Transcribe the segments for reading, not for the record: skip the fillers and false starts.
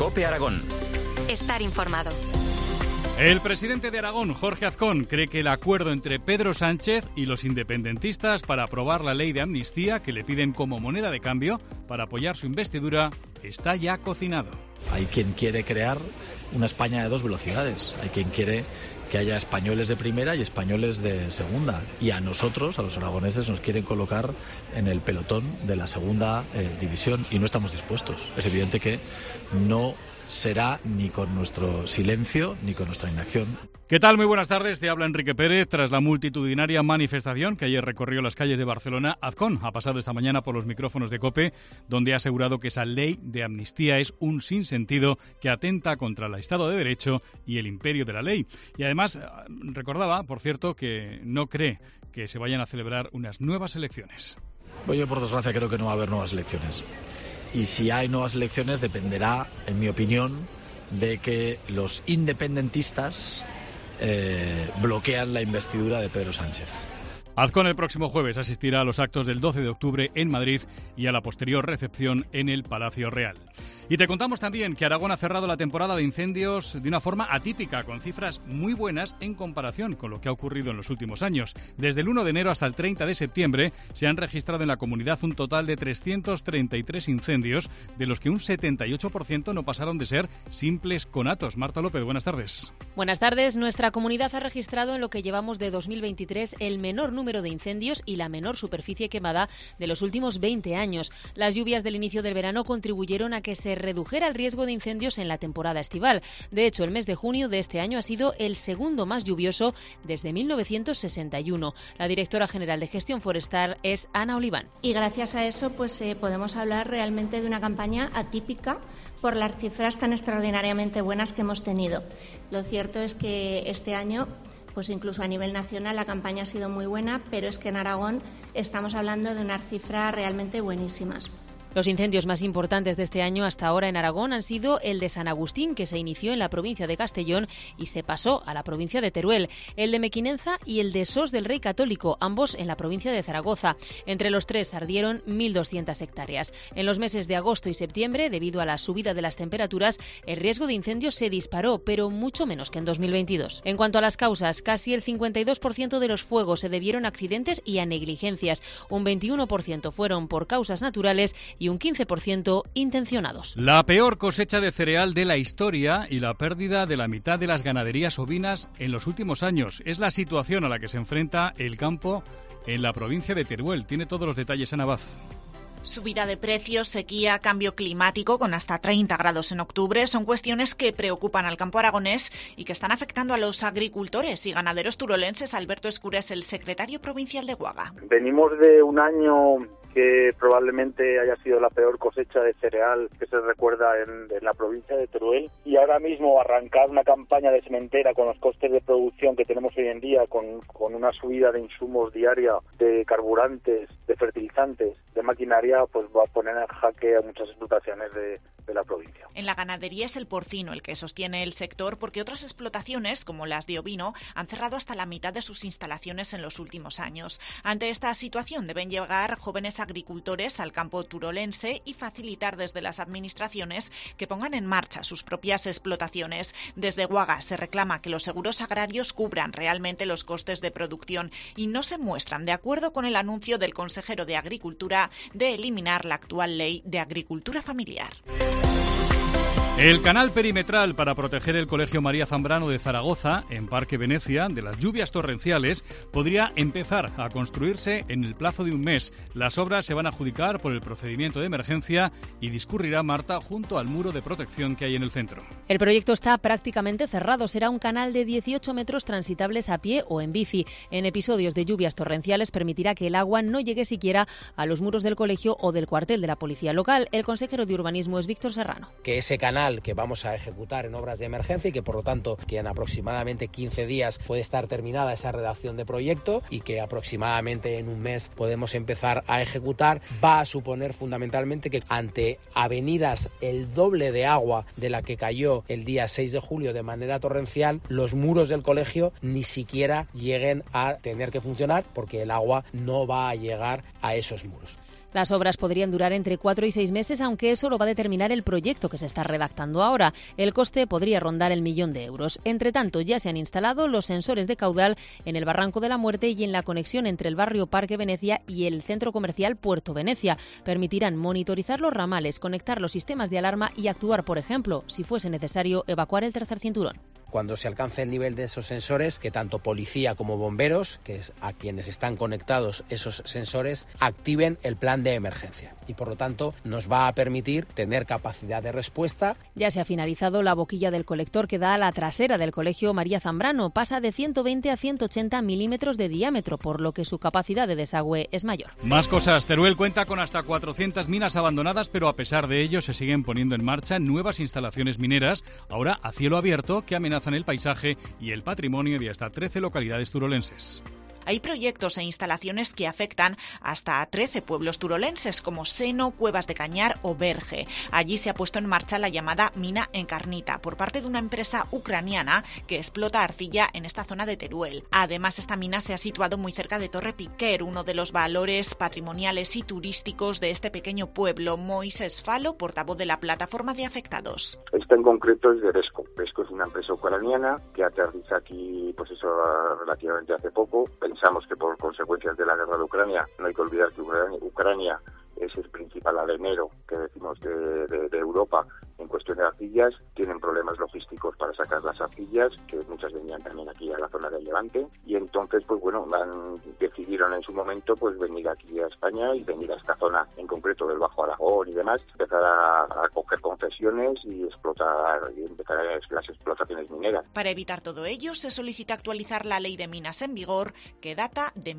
COPE Aragón. Estar informado. El presidente de Aragón, Jorge Azcón, cree que el acuerdo entre Pedro Sánchez y los independentistas para aprobar la ley de amnistía que le piden como moneda de cambio para apoyar su investidura está ya cocinado. Hay quien quiere crear una España de dos velocidades. Hay quien quiere que haya españoles de primera y españoles de segunda. Y a nosotros, a los aragoneses, nos quieren colocar en el pelotón de la segunda división y no estamos dispuestos. Es evidente que no será ni con nuestro silencio ni con nuestra inacción. ¿Qué tal? Muy buenas tardes. Te habla Enrique Pérez. Tras la multitudinaria manifestación que ayer recorrió las calles de Barcelona, Azcón ha pasado esta mañana por los micrófonos de COPE, donde ha asegurado que esa ley de amnistía es un sinsentido que atenta contra el Estado de Derecho y el imperio de la ley. Y además recordaba, por cierto, que no cree que se vayan a celebrar unas nuevas elecciones. Pues yo, por desgracia, creo que no va a haber nuevas elecciones. Y si hay nuevas elecciones dependerá, en mi opinión, de que los independentistas bloquean la investidura de Pedro Sánchez. Azcón el próximo jueves asistirá a los actos del 12 de octubre en Madrid y a la posterior recepción en el Palacio Real. Y te contamos también que Aragón ha cerrado la temporada de incendios de una forma atípica, con cifras muy buenas en comparación con lo que ha ocurrido en los últimos años. Desde el 1 de enero hasta el 30 de septiembre se han registrado en la comunidad un total de 333 incendios, de los que un 78% no pasaron de ser simples conatos. Marta López, buenas tardes. Buenas tardes. Nuestra comunidad ha registrado en lo que llevamos de 2023 el menor número de incendios y la menor superficie quemada de los últimos 20 años. Las lluvias del inicio del verano contribuyeron a que se redujera el riesgo de incendios en la temporada estival. De hecho, el mes de junio de este año ha sido el segundo más lluvioso desde 1961. La directora general de Gestión Forestal es Ana Oliván. Y gracias a eso podemos hablar realmente de una campaña atípica por las cifras tan extraordinariamente buenas que hemos tenido. Lo cierto es que este año, pues incluso a nivel nacional, la campaña ha sido muy buena, pero es que en Aragón estamos hablando de unas cifras realmente buenísimas. Los incendios más importantes de este año hasta ahora en Aragón han sido el de San Agustín, que se inició en la provincia de Castellón y se pasó a la provincia de Teruel, el de Mequinenza y el de Sos del Rey Católico, ambos en la provincia de Zaragoza. Entre los tres ardieron 1.200 hectáreas. En los meses de agosto y septiembre, debido a la subida de las temperaturas, el riesgo de incendios se disparó, pero mucho menos que en 2022. En cuanto a las causas, casi el 52% de los fuegos se debieron a accidentes y a negligencias. Un 21% fueron por causas naturales y un 15% intencionados. La peor cosecha de cereal de la historia y la pérdida de la mitad de las ganaderías ovinas en los últimos años. Es la situación a la que se enfrenta el campo en la provincia de Teruel. Tiene todos los detalles Ana Vaz. Subida de precios, sequía, cambio climático con hasta 30 grados en octubre son cuestiones que preocupan al campo aragonés y que están afectando a los agricultores y ganaderos turolenses. Alberto Escura es el secretario provincial de Guaga. Venimos de un año que probablemente haya sido la peor cosecha de cereal que se recuerda en la provincia de Teruel, y ahora mismo arrancar una campaña de sementera con los costes de producción que tenemos hoy en día, con una subida de insumos diaria, de carburantes, de fertilizantes, de maquinaria, pues va a poner en jaque a muchas explotaciones de la provincia. En la ganadería es el porcino el que sostiene el sector, porque otras explotaciones, como las de ovino, han cerrado hasta la mitad de sus instalaciones en los últimos años. Ante esta situación deben llegar jóvenes agricultores al campo turolense y facilitar desde las administraciones que pongan en marcha sus propias explotaciones. Desde Guaga se reclama que los seguros agrarios cubran realmente los costes de producción y no se muestran de acuerdo con el anuncio del consejero de Agricultura de eliminar la actual ley de agricultura familiar. El canal perimetral para proteger el Colegio María Zambrano de Zaragoza, en Parque Venecia, de las lluvias torrenciales, podría empezar a construirse en el plazo de un mes. Las obras se van a adjudicar por el procedimiento de emergencia y discurrirá, Marta, junto al muro de protección que hay en el centro. El proyecto está prácticamente cerrado. Será un canal de 18 metros transitables a pie o en bici. En episodios de lluvias torrenciales permitirá que el agua no llegue siquiera a los muros del colegio o del cuartel de la policía local. El consejero de Urbanismo es Víctor Serrano. Que ese canal que vamos a ejecutar en obras de emergencia y que por lo tanto que en aproximadamente 15 días puede estar terminada esa redacción de proyecto y que aproximadamente en un mes podemos empezar a ejecutar, va a suponer fundamentalmente que ante avenidas el doble de agua de la que cayó el día 6 de julio de manera torrencial, los muros del colegio ni siquiera lleguen a tener que funcionar porque el agua no va a llegar a esos muros. Las obras podrían durar entre 4 y 6 meses, aunque eso lo va a determinar el proyecto que se está redactando ahora. El coste podría rondar el 1.000.000 de euros. Entre tanto, ya se han instalado los sensores de caudal en el Barranco de la Muerte y en la conexión entre el barrio Parque Venecia y el centro comercial Puerto Venecia. Permitirán monitorizar los ramales, conectar los sistemas de alarma y actuar, por ejemplo, si fuese necesario, evacuar el tercer cinturón. Cuando se alcance el nivel de esos sensores, que tanto policía como bomberos, que es a quienes están conectados esos sensores, activen el plan de emergencia. Y por lo tanto nos va a permitir tener capacidad de respuesta. Ya se ha finalizado la boquilla del colector que da a la trasera del Colegio María Zambrano. Pasa de 120 a 180 milímetros de diámetro, por lo que su capacidad de desagüe es mayor. Más cosas. Teruel cuenta con hasta 400 minas abandonadas, pero a pesar de ello se siguen poniendo en marcha nuevas instalaciones mineras, ahora a cielo abierto, que amenazan el paisaje y el patrimonio de hasta 13 localidades turolenses. Hay proyectos e instalaciones que afectan hasta a 13 pueblos turolenses como Seno, Cuevas de Cañar o Berge. Allí se ha puesto en marcha la llamada mina Encarnita por parte de una empresa ucraniana que explota arcilla en esta zona de Teruel. Además, esta mina se ha situado muy cerca de Torre Piquer, uno de los valores patrimoniales y turísticos de este pequeño pueblo. Moisés Falo, portavoz de la plataforma de afectados. Esta en concreto es de Vesco. Vesco es una empresa ucraniana que aterriza aquí, relativamente hace poco. Pensamos que por consecuencias de la guerra de Ucrania, no hay que olvidar que Ucrania es el principal arenero que decimos de Europa en cuestión de arcillas. Tienen problemas logísticos para sacar las arcillas, que muchas venían también aquí a la zona del Levante, y entonces decidieron en su momento venir aquí a España y venir a esta zona en concreto del Bajo Aragón y demás, empezar a coger concesiones y empezar las explotaciones mineras. Para evitar todo ello, se solicita actualizar la ley de minas en vigor, que data de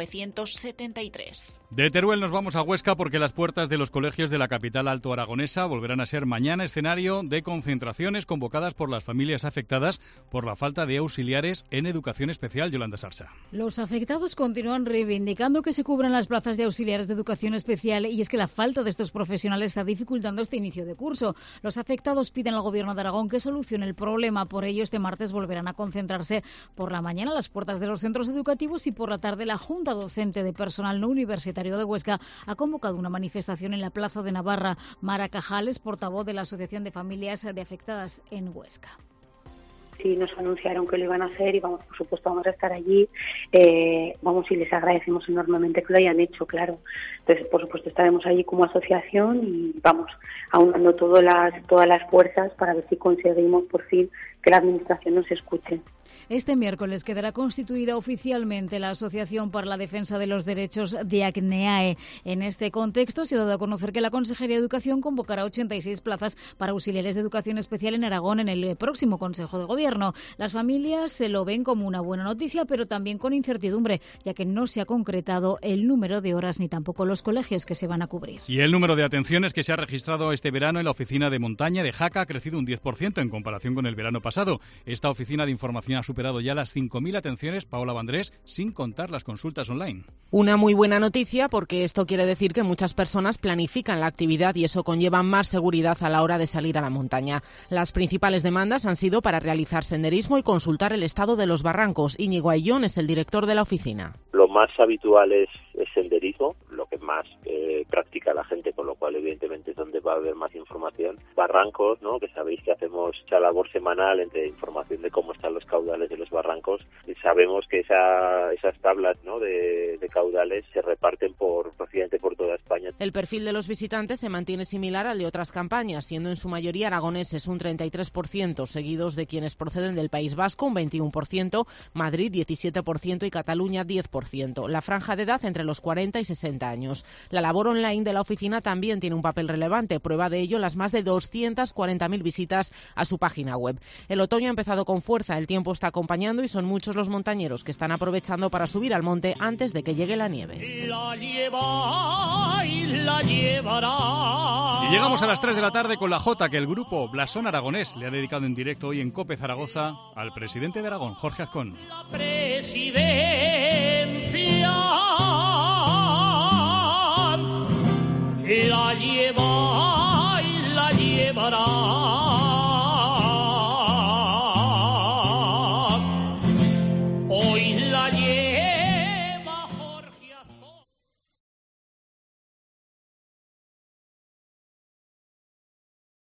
1973. De Teruel nos vamos a Huesca porque las puertas de los colegios de la capital alto aragonesa volverán a ser mañana escenario de concentraciones convocadas por las familias afectadas por la falta de auxiliares en educación especial. Yolanda Sarsa. Los afectados continúan reivindicando que se cubran las plazas de auxiliares de educación especial, y es que la falta de estos profesionales está dificultando este inicio de curso. Los afectados piden al Gobierno de Aragón que solucione el problema. Por ello, este martes volverán a concentrarse por la mañana a las puertas de los centros educativos y por la tarde la Junta Docente de Personal No Universitario de Huesca ha convocado una manifestación en la Plaza de Navarra. Mara Cajales, portavoz de la Asociación de Familias de Afectadas en Huesca. Sí, nos anunciaron que lo iban a hacer y por supuesto vamos a estar allí, y les agradecemos enormemente que lo hayan hecho, claro. Entonces, por supuesto, estaremos allí como asociación y aunando todas las fuerzas para ver si conseguimos por fin que la Administración nos escuche. Este miércoles quedará constituida oficialmente la Asociación para la Defensa de los Derechos de ACNEAE. En este contexto, se ha dado a conocer que la Consejería de Educación convocará 86 plazas para auxiliares de educación especial en Aragón en el próximo Consejo de Gobierno. Las familias se lo ven como una buena noticia, pero también con incertidumbre, ya que no se ha concretado el número de horas ni tampoco los colegios que se van a cubrir. Y el número de atenciones que se ha registrado este verano en la oficina de montaña de Jaca ha crecido un 10% en comparación con el verano pasado. Esta oficina de información ha superado ya las 5.000 atenciones, Paola Vandrés, sin contar las consultas online. Una muy buena noticia, porque esto quiere decir que muchas personas planifican la actividad y eso conlleva más seguridad a la hora de salir a la montaña. Las principales demandas han sido para realizar senderismo y consultar el estado de los barrancos. Íñigo Ayllón es el director de la oficina. Lo más habitual es senderismo, lo que más practica la gente, con lo cual evidentemente es donde va a haber más información. Barrancos, ¿no? Que sabéis que hacemos esa labor semanal entre información de cómo están los caudales de los barrancos. Y sabemos que esas tablas, ¿no? de caudales se reparten prácticamente por toda España. El perfil de los visitantes se mantiene similar al de otras campañas, siendo en su mayoría aragoneses un 33%, seguidos de quienes proceden del País Vasco un 21%, Madrid 17% y Cataluña 10%. La franja de edad entre los 40 y 60 años. La labor online de la oficina también tiene un papel relevante. Prueba de ello las más de 240.000 visitas a su página web. El otoño ha empezado con fuerza, el tiempo está acompañando y son muchos los montañeros que están aprovechando para subir al monte antes de que llegue la nieve. Y llegamos a las 3 de la tarde con la jota que el grupo Blasón Aragonés le ha dedicado en directo hoy en COPE Zaragoza al presidente de Aragón, Jorge Azcón.